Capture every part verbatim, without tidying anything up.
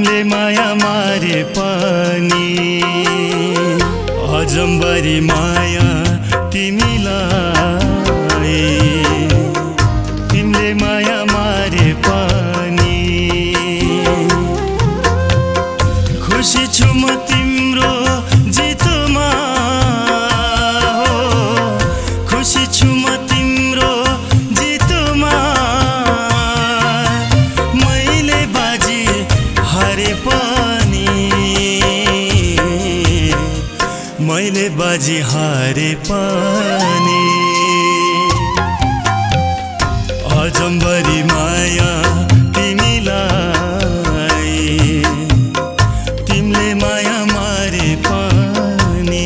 तिमीले माया मारे पनि अजम्बरी माया तिमीलाई तिमीले माया मारे पनि खुसी छु म तिम्रो जितमा हो खुसी छु म तिम्रो जितमा मैले बाजी हारे पनि मैले बाजी हारे पनि अजम्बरी माया तिमीलाई तिमीले माया मारे पनि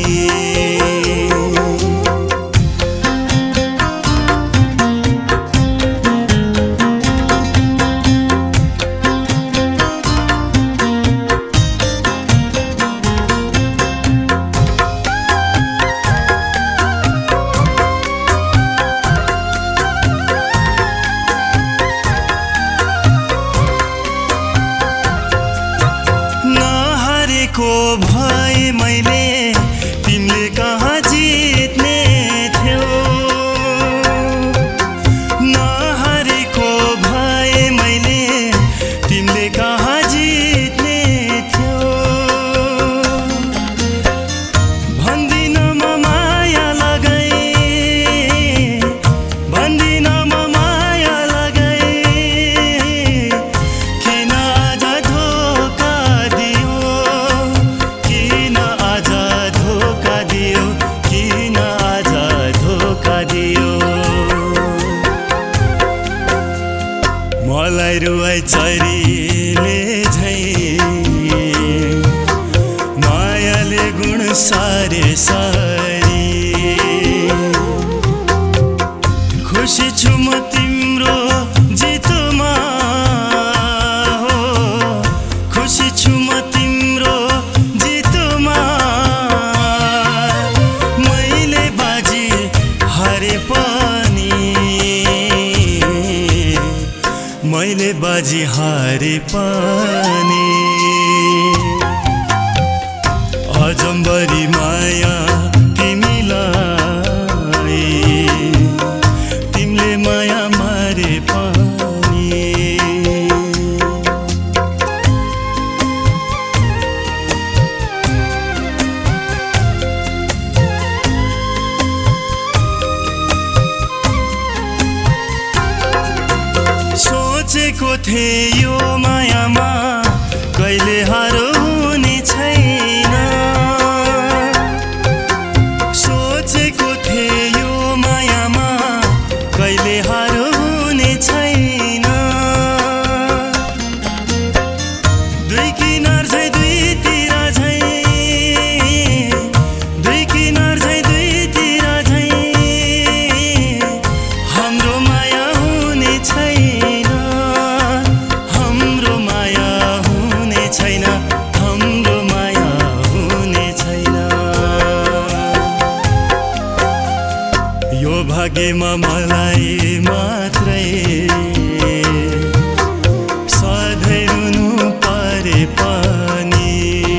को भए मैले तिमीले कहाँ जित्ने थियो नहारेको भए मैले तिमीले कहाँ जित्ने थियो भन्दिन म माया लगाए भन्दिन म माया लगाए किन आज धोका दियो किन आज धोका दियो मलाई रुवाई चरीले झै मायाले गुण सारे सारी खुसी छु म तिम्रो जितमा हो खुसी छु म तिम्रो जितमा मैले बाजी हारे पनि मैले बाजी हारे पनि अजम्बरी माया तिमीलाई तिमीले माया मारे पनि सोचेको थिएँ यो मायामा कहिले हार हुने छैन सोचेको थिएँ यो मायामा कहिले हार हुने छैन दुई किनार झै दुईतिर झै दुई किनार झै दुईतिर झै हाम्रो माया हुने छैन हाम्रो माया हुने छैन हाम्रो माया हुने छैन यो भाग्यमा मलाई मात्रै सधैँ हुनु परे पनि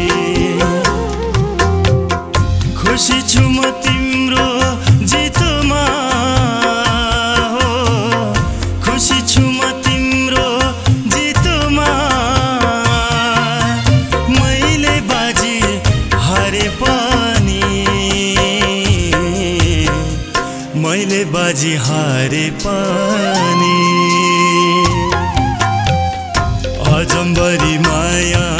खुसी छु म तिम्रो जितमा हो खुसी छु म तिम्रो जितमा मैले बाजी हारे पनि मैले बाजी हारे पनि अजम्बरी माया